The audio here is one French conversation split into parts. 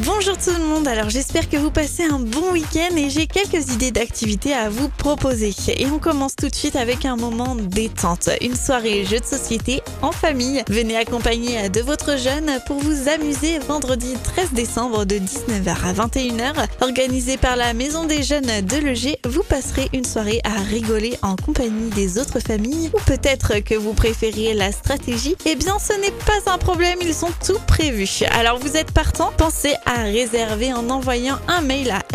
Bonjour tout le monde, alors j'espère que vous passez un bon week-end et j'ai quelques idées d'activités à vous proposer. Et on commence tout de suite avec un moment détente, une soirée jeux de société en famille. Venez accompagner de votre jeune pour vous amuser vendredi 13 décembre de 19h à 21h. Organisé par la Maison des Jeunes de Legé, vous passerez une soirée à rigoler en compagnie des autres familles. Ou peut-être que vous préférez la stratégie, eh bien ce n'est pas un problème, ils sont tout prévus. Alors vous êtes partant, pensez à réserver en envoyant un mail à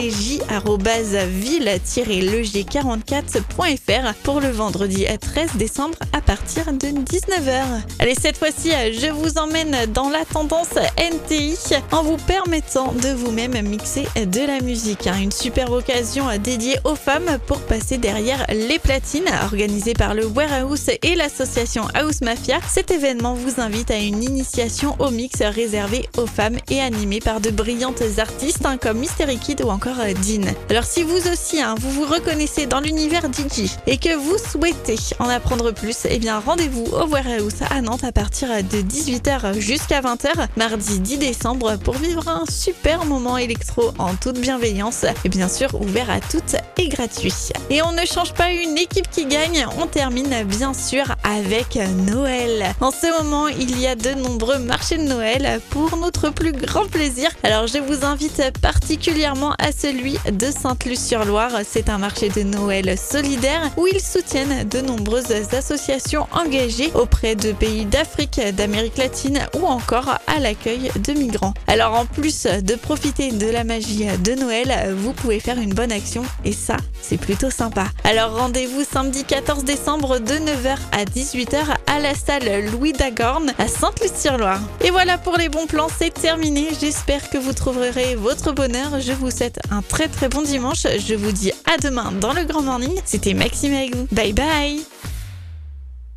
mdj@ville-legé44.fr pour le vendredi 13 décembre à partir de 19h. Allez, cette fois-ci, je vous emmène dans la tendance NTI en vous permettant de vous-même mixer de la musique. Une superbe occasion dédiée aux femmes pour passer derrière les platines, organisée par le Warehouse et l'association House Mafia. Cet événement vous invite à une initiation au mix réservé aux femmes et animé par de brillantes artistes comme Mystery Kid ou encore Dean. Alors si vous aussi vous vous reconnaissez dans l'univers DJ et que vous souhaitez en apprendre plus, eh bien rendez-vous au Warehouse à Nantes à partir de 18h jusqu'à 20h mardi 10 décembre pour vivre un super moment électro en toute bienveillance et bien sûr ouvert à toutes et gratuit. Et on ne change pas une équipe qui gagne, on termine bien sûr avec Noël. En ce moment, il y a de nombreux marchés de Noël pour notre plus grand plaisir. Alors je vous invite particulièrement à celui de Sainte-Luce-sur-Loire. C'est un marché de Noël solidaire où ils soutiennent de nombreuses associations engagées auprès de pays d'Afrique, d'Amérique latine ou encore à l'accueil de migrants. Alors en plus de profiter de la magie de Noël, vous pouvez faire une bonne action et ça, c'est plutôt sympa. Alors rendez-vous samedi 14 décembre de 9h à 18h à la salle Louis Dagorn à Sainte-Luce-sur-Loire. Et voilà pour les bons plans, c'est terminé. J'espère que vous trouverez votre bonheur. Je vous souhaite un très bon dimanche. Je vous dis à demain dans le Grand Morning. C'était Maxime avec vous. Bye bye.